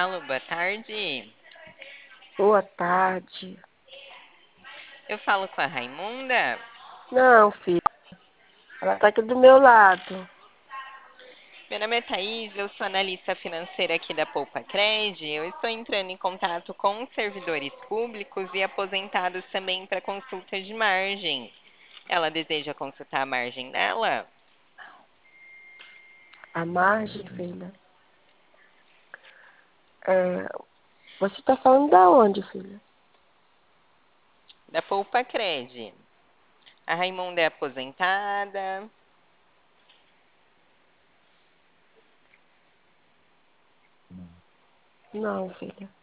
Alô, boa tarde. Boa tarde. Eu falo com a Raimunda. Não, filha, ela tá aqui do meu lado. Meu nome é Thaís, eu sou analista financeira aqui da Poupa Cred. Eu estou entrando em contato com servidores públicos e aposentados também para consulta de margem. Ela deseja consultar a margem dela? A margem, filha. É, você tá falando da onde, filha? Da Poupa Cred. A Raimunda é aposentada. Não, filha.